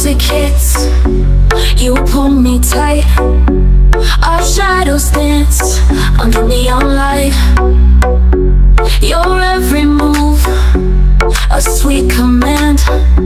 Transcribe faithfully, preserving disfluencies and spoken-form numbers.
music hits, you pull me tight. Our shadows dance under neon light. Your every move, a sweet command.